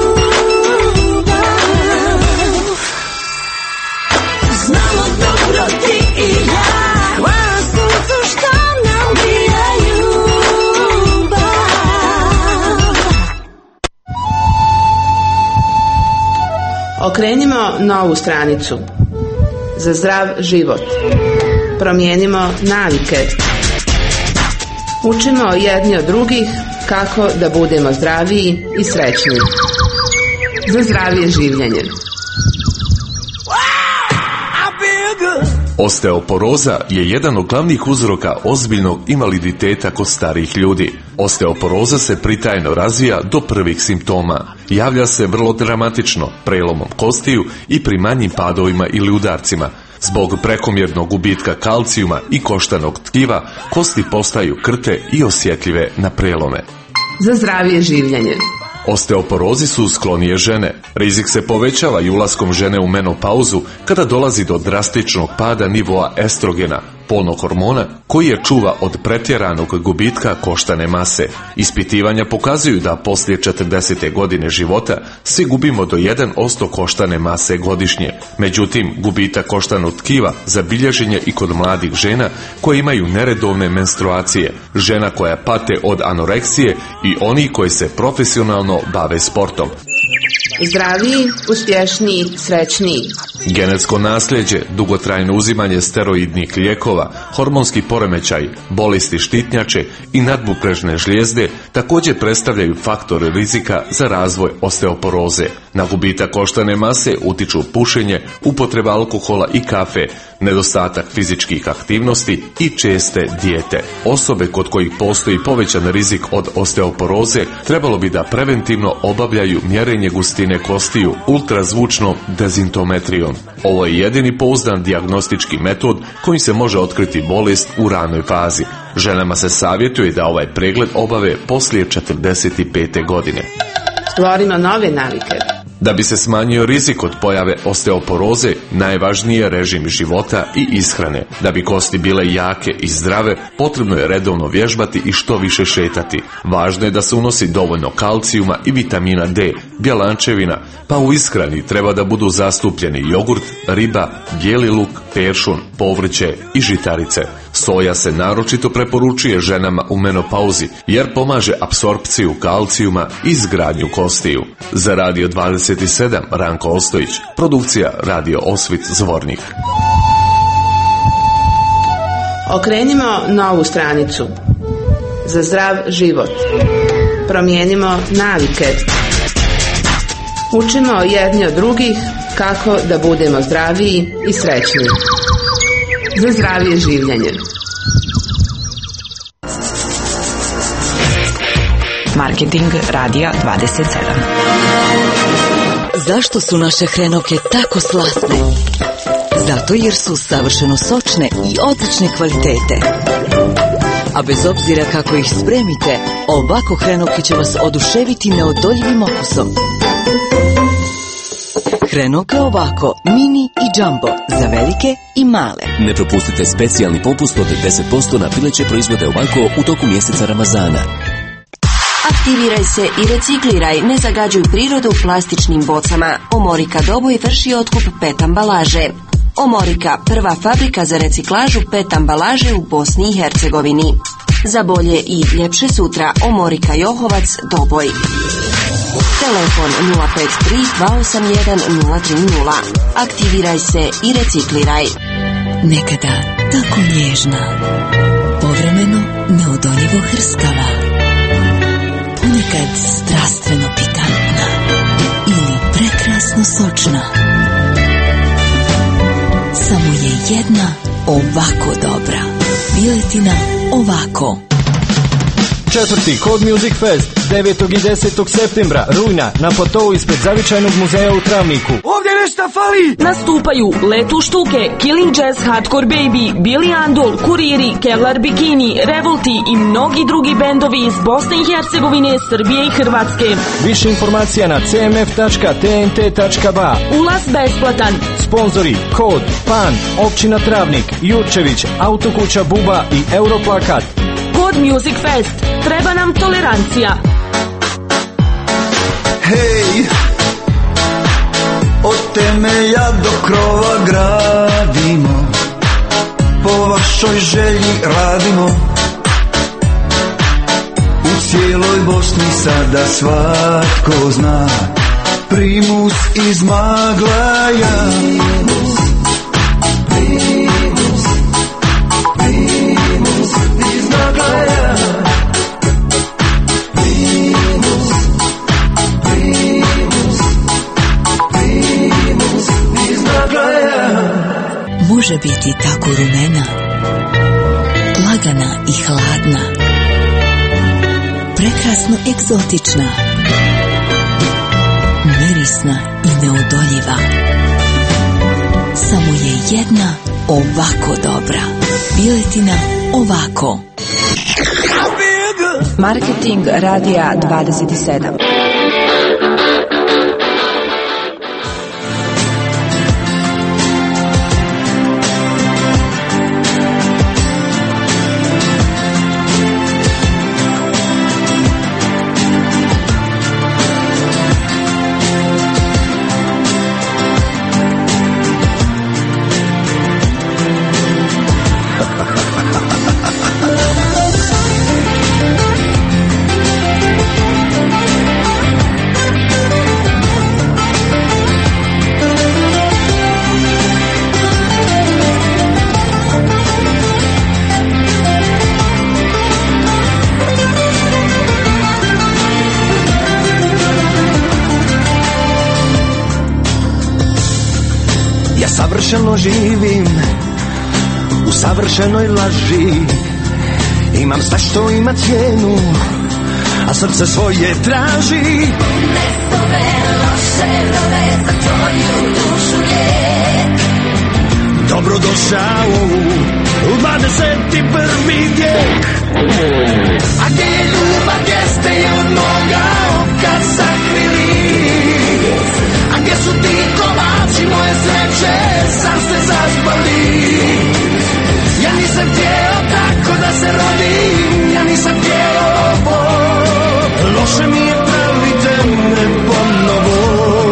ljubav. Znamo dobro ti i ja, hvala suncu što nam prije ljubav. Okrenimo novu stranicu. Za zdrav život. Promijenimo navike. Učimo jedni od drugih kako da budemo zdraviji i srećniji. Za zdravije življenje. Osteoporoza je jedan od glavnih uzroka ozbiljnog invaliditeta kod starijih ljudi. Osteoporoza se pritajno razvija do prvih simptoma. Javlja se vrlo dramatično, prelomom kostiju i pri manjim padovima ili udarcima. Zbog prekomjernog gubitka kalcijuma i koštanog tkiva, kosti postaju krte i osjetljive na prelome. Za zdravije življenje. Osteoporozi su sklonije žene. Rizik se povećava i ulaskom žene u menopauzu kada dolazi do drastičnog pada nivoa estrogena, polnog hormona koji je čuva od pretjeranog gubitka koštane mase. Ispitivanja pokazuju da poslije 40. godine života svi gubimo do 1% koštane mase godišnje. Međutim, gubitak koštanog tkiva zabilježen je i kod mladih žena koje imaju neredovne menstruacije, žena koja pate od anoreksije i oni koji se profesionalno bave sportom. Zdraviji, uspješniji, srećniji. Genetsko nasljeđe, dugotrajno uzimanje steroidnih lijekova, hormonski poremećaj, bolesti štitnjače i nadbuprežne žlijezde također predstavljaju faktore rizika za razvoj osteoporoze. Na gubitak koštane mase utiču pušenje, upotreba alkohola i kafe, nedostatak fizičkih aktivnosti i česte dijete. Osobe kod kojih postoji povećan rizik od osteoporoze trebalo bi da preventivno obavljaju mjerenje gustine kostiju ultrazvučnom dezintometrijom. Ovo je jedini pouzdan dijagnostički metod kojim se može otkriti bolest u ranoj fazi. Ženama se savjetuje da ovaj pregled obave poslije 45. godine. Stvorimo nove navike. Da bi se smanjio rizik od pojave osteoporoze, najvažniji je režim života i ishrane. Da bi kosti bile jake i zdrave, potrebno je redovno vježbati i što više šetati. Važno je da se unosi dovoljno kalcijuma i vitamina D, bjelančevina, pa u ishrani treba da budu zastupljeni jogurt, riba, bijeli luk, peršun, povrće i žitarice. Soja se naročito preporučuje ženama u menopauzi jer pomaže apsorpciju kalcijuma i izgradnju kostiju. Za Radio 27 Ranko Ostojić, produkcija Radio Osvit Zvornik. Okrenimo novu stranicu. Za zdrav život. Promijenimo navike. Učimo jedni od drugih kako da budemo zdraviji i srećniji. Za zdravije življenje. Marketing Radija 27. Zašto su naše hrenovke tako slatne? Zato jer su savršeno sočne i odlične kvalitete. A bez obzira kako ih spremite, ovako hrenovke će vas oduševiti neodoljivim okusom. Hrenovke ovako, mini i jumbo, za velike i male. Ne propustite specijalni popust od 10% na pileće proizvode ovako u toku mjeseca Ramazana. Aktiviraj se i recikliraj, ne zagađuj prirodu plastičnim bocama. Omorika Doboj vrši otkup PET ambalaže. Omorika, prva fabrika za reciklažu PET ambalaže u Bosni i Hercegovini. Za bolje i ljepše sutra, Omorika Johovac Doboj. Telefon 053 281 030. Aktiviraj se i recikliraj. Nekada tako nježna, povremeno neodoljivo hrskava, ponekad strastveno pikantna ili prekrasno sočna. Samo je jedna ovako dobra. Piletina ovako. 4. Kod Music Fest 9. i 10. septembra rujna na Potovu ispred Zavičajnog muzeja u Travniku. Ovdje nešto fali! Nastupaju Letu Štuke, Killing Jazz, Hardcore Baby, Billy Andol, Kuriri, Kevlar Bikini, Revolti i mnogi drugi bendovi iz Bosne i Hercegovine, Srbije i Hrvatske. Više informacija na cmf.tnt.ba. Ulaz besplatan. Sponzori Kod, Pan, Općina Travnik, Jurčević, Autokuća Buba i Europlakat. Kod Music Fest. Treba nam tolerancija. Hej, od temelja do krova gradimo, po vašoj želji radimo. U cijeloj Bosni sada svatko zna Primus iz Maglaja. Primus iz Maglaja. Može biti tako rumena, lagana i hladna, prekrasno egzotična, mirisna i neodoljiva. Samo je jedna ovako dobra. Piletina ovako. Marketing radija 27. Savršeno živim u savršenoj laži. Imam sve što ima cijenu, a srce svoje traži. Nesove loše rove za tvoju dušu lijek. Dobrodošao u 21. vijek. A gdje je ljubav, gdje ste je od moga oka sakrili? A gdje su ti kovači moje sreće, sam ste zaspali? Ja nisam htjeo tako da se rodim, ja nisam htjeo ovo. Loše mi je, pravite me ponovo.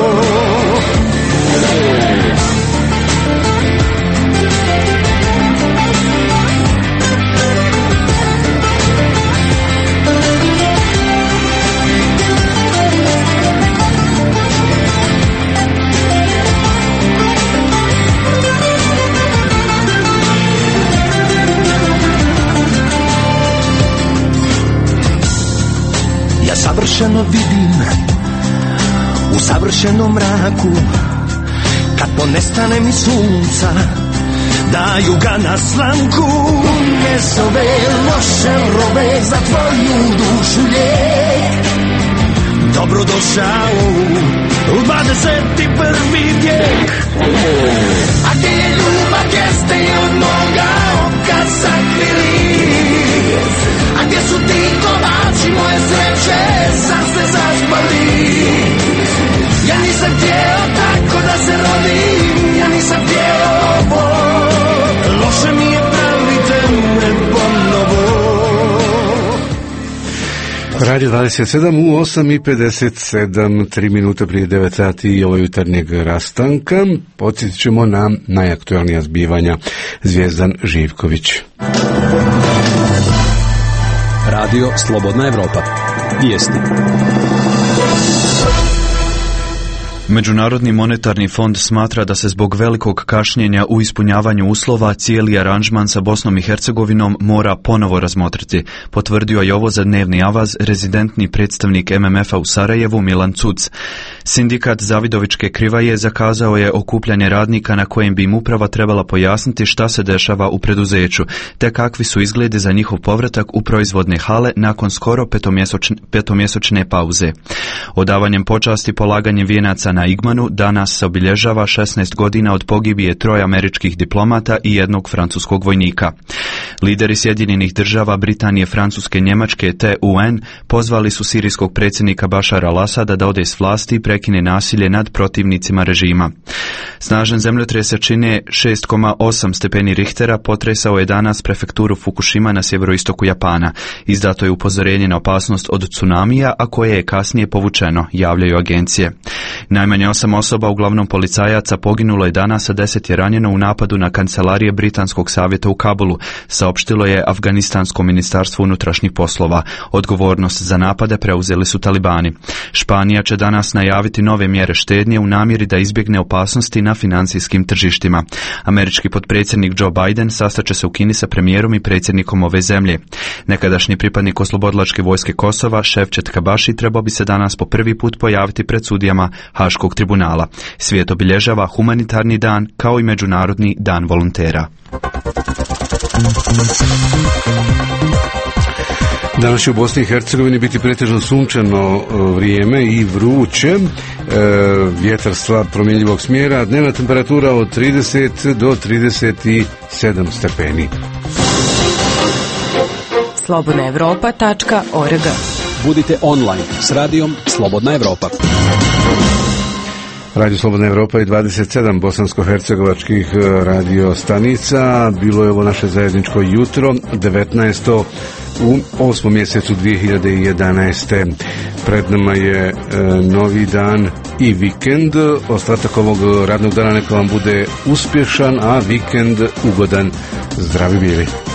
Savršeno vidim u savršenom mraku, kad ponestane mi sunca, daju ga na slamku. Nesove loše rove za tvoju dušu lijek. Dobrodošao u 21. vijek. A gdje je ljubav, gdje ste je od moga oka sakrili? A gdje su ti kovači moje sreće, sam ste zaspali? Ja nisam htjeo tako da se rodim, ja nisam htjeo ovo. Loše mi je, pravite me ponovo. Radio 27 u 8:57, 3 minute prije 9 sati i ovo jutarnjeg rastanka. Podsjetit ćemo na najaktualnija zbivanja. Zvijezdan Živković. Radio Slobodna Evropa. Vijesti. Međunarodni monetarni fond smatra da se zbog velikog kašnjenja u ispunjavanju uslova cijeli aranžman sa Bosnom i Hercegovinom mora ponovo razmotriti. Potvrdio je ovo za dnevni avaz rezidentni predstavnik MMF-a u Sarajevu Milan Cuc. Sindikat Zavidovičke Krivaje zakazao je okupljanje radnika na kojem bi im uprava trebala pojasniti šta se dešava u preduzeću, te kakvi su izgledi za njihov povratak u proizvodne hale nakon skoro petomjesečne pauze. Odavanjem počasti polaganjem vijenaca na Igmanu danas se obilježava 16 godina od pogibije 3 američkih diplomata i 1 francuskog vojnika. Lideri Sjedinjenih država, Britanije, Francuske, Njemačke te UN pozvali su sirijskog predsjednika Bašara al-Asada da ode s vlasti i prekine nasilje nad protivnicima režima. Snažan zemljotres jačine 6,8 stepeni Richtera potresao je danas prefekturu Fukushima na sjeveroistoku Japana. Izdato je upozorenje na opasnost od tsunamija, a koje je kasnije povučeno, javljaju agencije. Najmanje 8 osoba, uglavnom policajaca, poginulo je danas, a 10 je ranjeno u napadu na kancelarije Britanskog savjeta u Kabulu, saopštilo je Afganistansko ministarstvo unutrašnjih poslova. Odgovornost za napade preuzeli su talibani. Španija će danas najaviti nove mjere štednje u namjeri da izbjegne opasnosti na financijskim tržištima. Američki potpredsjednik Joe Biden sastaće se u Kini sa premijerom i predsjednikom ove zemlje. Nekadašnji pripadnik Oslobodilačke vojske Kosova, Ševčet Kabaši, trebao bi se danas po prvi put pojaviti pred sudijama Haškog tribunala. Svijet obilježava humanitarni dan kao i Međunarodni dan volontera. Danas će u Bosni i Hercegovini biti pretežno sunčano vrijeme i vruće, vjetar slab promjenjivog smjera, dnevna temperatura od 30 do 37 stepeni. slobodnaevropa.org. Budite online s radijom Slobodna Evropa. Radio Slobodna Evropa i 27 bosansko-hercegovačkih radio stanica. Bilo je ovo naše zajedničko jutro, 19. u 8. mjesecu 2011. Pred nama je novi dan i vikend. Ostatak ovog radnog dana neka vam bude uspješan, a vikend ugodan. Zdravi bili.